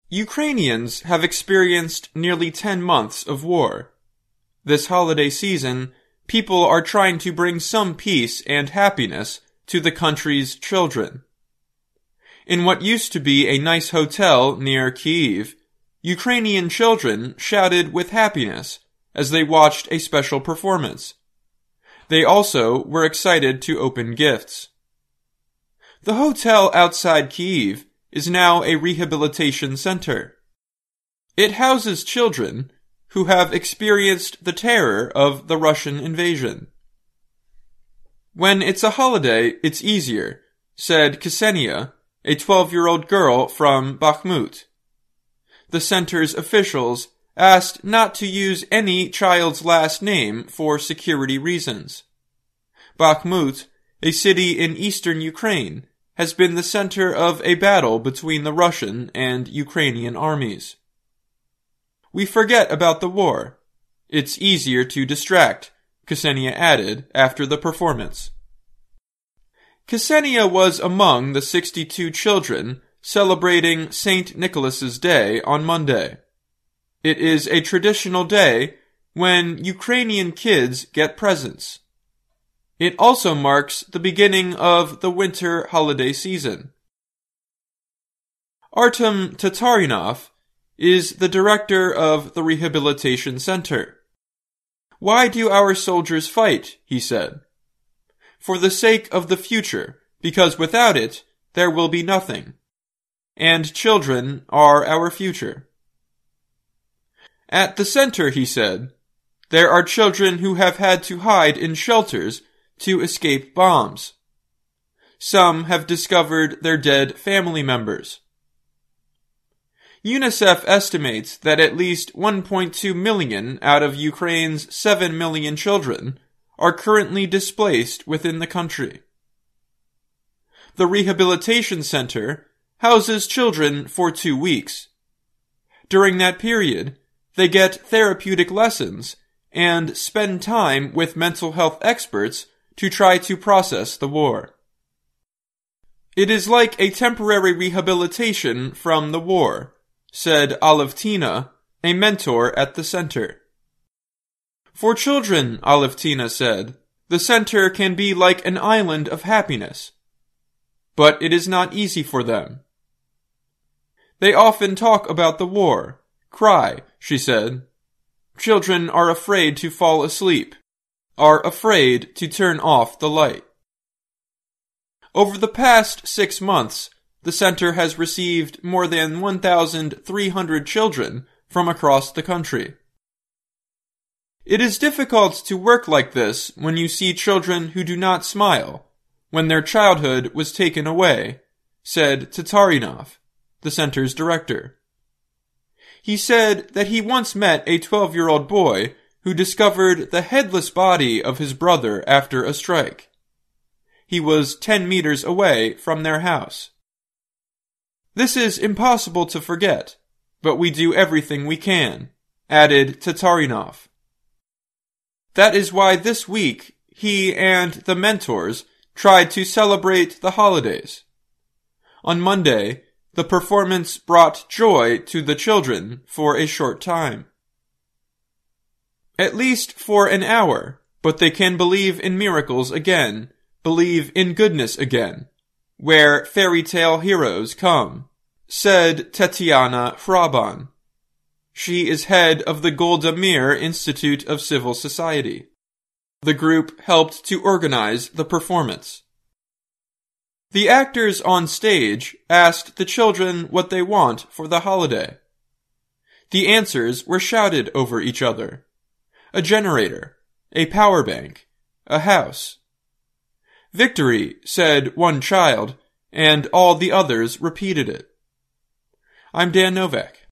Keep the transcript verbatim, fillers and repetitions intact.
Ukrainians have experienced nearly ten months of war. This holiday season, people are trying to bring some peace and happiness to the country's children. In what used to be a nice hotel near Kyiv, Ukrainian children shouted with happiness as they watched a special performance. They also were excited to open gifts. The hotel outside Kyiv is now a rehabilitation center. It houses children who have experienced the terror of the Russian invasion. When it's a holiday, it's easier, said Ksenia, a twelve-year-old girl from Bakhmut. The center's officials asked not to use any child's last name for security reasons. Bakhmut, a city in eastern Ukraine, has been the center of a battle between the Russian and Ukrainian armies. We forget about the war. It's easier to distract, Ksenia added after the performance. Ksenia was among the sixty-two children celebrating Saint Nicholas's Day on Monday. It is a traditional day when Ukrainian kids get presents. It also marks the beginning of the winter holiday season. Artem Tatarinov is the director of the rehabilitation center. "Why do our soldiers fight?" he said. "For the sake of the future, because without it, there will be nothing. And children are our future." At the center, he said, there are children who have had to hide in shelters to escape bombs. Some have discovered their dead family members. UNICEF estimates that at least one point two million out of Ukraine's seven million children are currently displaced within the country. The rehabilitation center houses children for two weeks. During that period, they get therapeutic lessons and spend time with mental health experts to try to process the war. "It is like a temporary rehabilitation from the war," said Alevtina, a mentor at the center. "For children," Alevtina said, "the center can be like an island of happiness. But it is not easy for them. They often talk about the war, cry," she said. "Children are afraid to fall asleep, are afraid to turn off the light." Over the past six months, the center has received more than one thousand three hundred children from across the country. "It is difficult to work like this when you see children who do not smile, when their childhood was taken away," said Tatarinov, the center's director. He said that he once met a twelve-year-old boy who discovered the headless body of his brother after a strike. He was ten meters away from their house. "This is impossible to forget, but we do everything we can," added Tatarinov. That is why this week he and the mentors tried to celebrate the holidays. On Monday, the performance brought joy to the children for a short time. At least for an hour, but they can believe in miracles again, believe in goodness again, where fairy tale heroes come, said Tetiana Hraban. She is head of the Golda Meir Institute of Civil Society. The group helped to organize the performance. The actors on stage asked the children what they want for the holiday. The answers were shouted over each other. A generator, a power bank, a house. "Victory," said one child, and all the others repeated it. I'm Dan Novak.